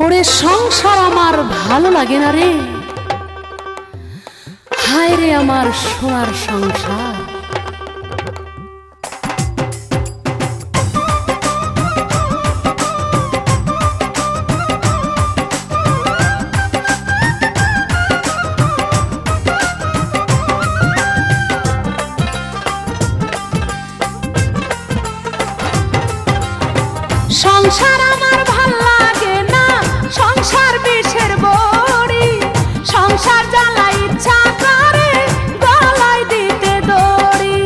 ওরে সংসার আমার ভালো লাগে না রে, হায় রে আমার সোনার সংসার। সংসার আমার ভাল লাগে না, সংসার বিষের বড়ি, সংসার জ্বালা ইচ্ছা করে গলায় দিতে দড়ি।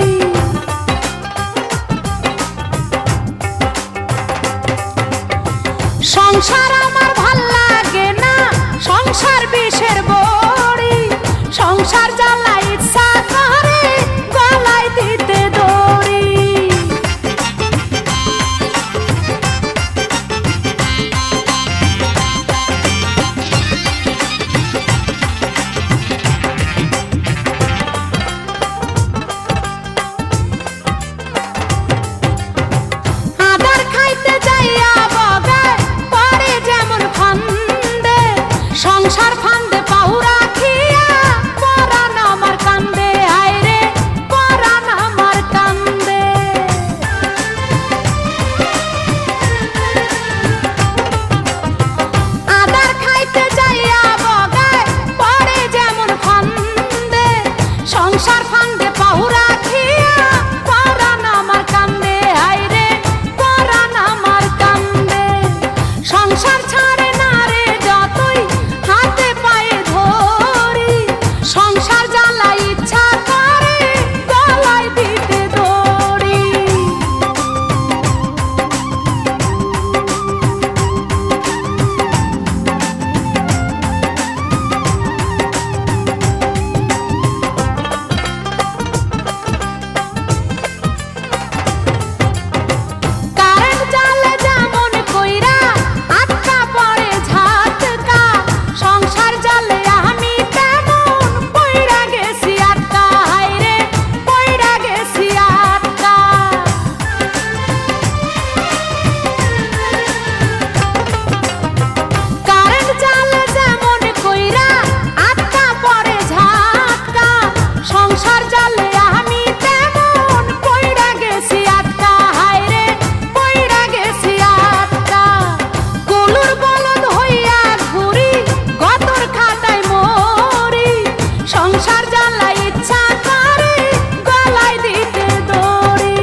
সংসার আমার ভাল লাগে না, সংসার বিষের বড়ি, সংসার জ্বালা ইচ্ছা করে গলায় দিতে দড়ি। সংসার ফান্দে পাহুরা খিয়া পরাণ আমার কান্দে, হায় রে পরাণ আমার কান্দে। আদার খাইতে যাইয়া বগায় পরে যেমন ফান্দে, সংসার ফান্দে পাহুরা খিয়া পরাণ আমার কান্দে, হায় রে পরাণ আমার কান্দে। সংসার ছাড়ে না রে যতই হাতে পায়ে ধরি, সংসার জ্বালা ইচ্ছা করে গলায় দিতে দড়ি। কারেন্ট জ্বালে যেমন কইরা আটকা পড়ে ঝাটকা, সংসার জ্বালে আমি তেমন পইড়া গেছি আটকা, হায় রে পইড়া গেছি আটকা। কারেন্ট জ্বালে যেমন কইরা আটকা পড়ে ঝাটকা, সংসার জ্বালে আমি তেমন পইড়া গেছি আটকা, হায় রে পইড়া গেছি আটকা। গলুর বলদ হইয়া ঘুরি গতর খাটায় মরি, সংসার জ্বালা ইচ্ছা করে গলায় দিতে দড়ি।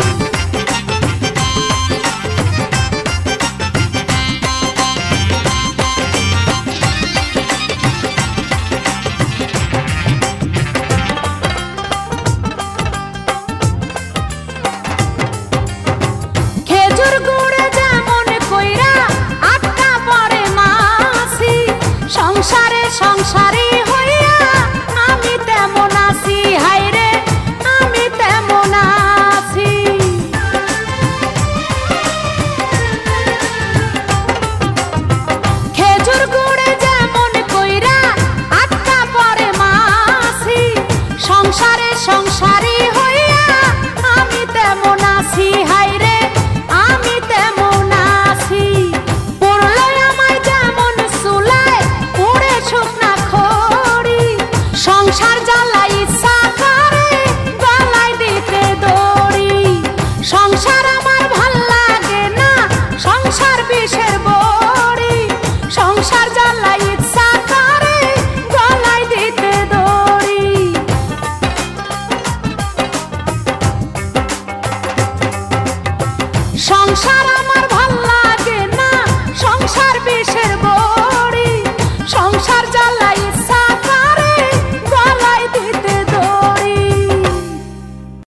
খেজুর গুড়ে যেমন কইরা আটকা পড়ে মাছি, সংসারে সংসারী হইয়া আমি তেমন আছি, হায় রে আমি তেমন আছি। খেজুর গুড়ে যেমন কইরা আটকা পড়ে মাছি, সংসারে সংসারী হইয়া আমি তেমন আছি, হায় রে আমি তেমন আছি। পড়লো আমায় যেমন চুলায় পুড়ে শুকনা খড়ি, সংসার জ্বালা ইচ্ছা করে গলায় দিতে দড়ি। সংসার আমার ভাল লাগে না, সংসার বিষের বড়ি, সংসার জ্বালা ইচ্ছা করে গলায় দিতে দড়ি। সংসার আমার